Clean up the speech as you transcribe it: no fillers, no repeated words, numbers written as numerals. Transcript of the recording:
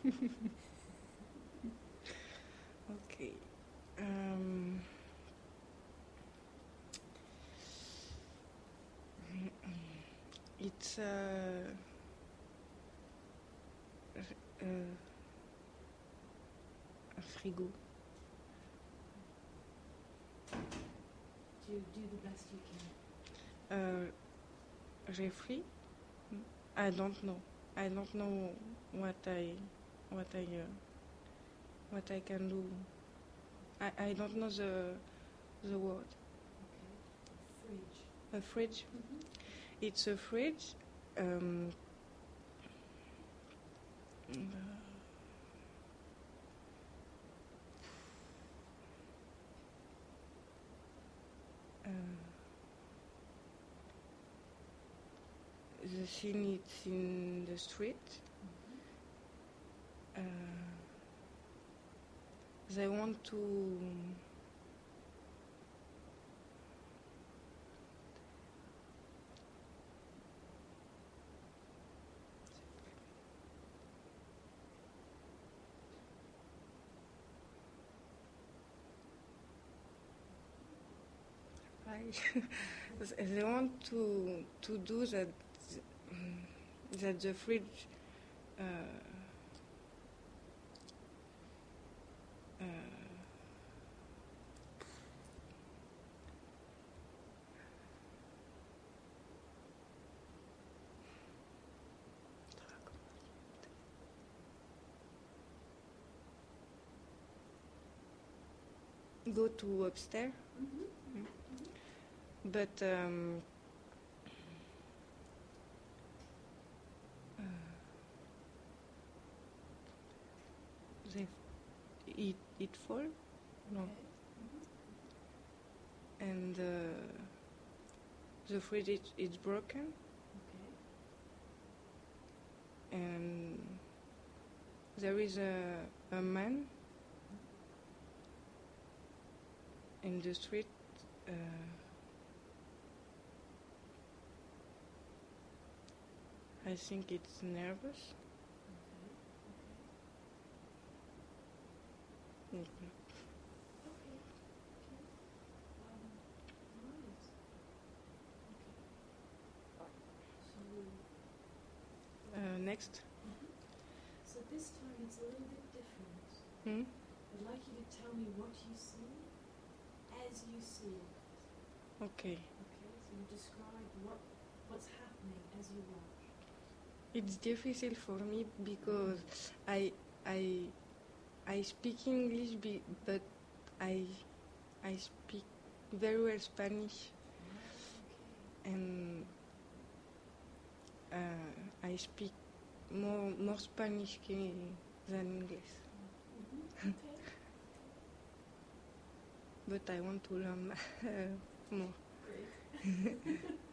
Okay. Um, it's a frigo. Do the best you can. Refree? I don't know. I don't know what I what I what I can do. I don't know the word. Okay. Fridge. A fridge. Mm-hmm. It's a fridge. Um, uh, the scene it's in the street. They want to they want to do that that the fridge uh, uh, go to upstairs. Mm-hmm. But they it fall no, Okay. and the fridge is broken, Okay. and there is a man in the street. I think it's nervous. Okay. Mhm. Okay. Right. Okay. Next. So this time it's a little bit different. Hmm? I'd like you to tell me what you see as you see it. Okay. Okay. So you describe what's happening as you watch. It's difficult for me because I speak English, but I speak very well Spanish, Okay. and I speak more Spanish than English. Okay. But I want to learn more. Great.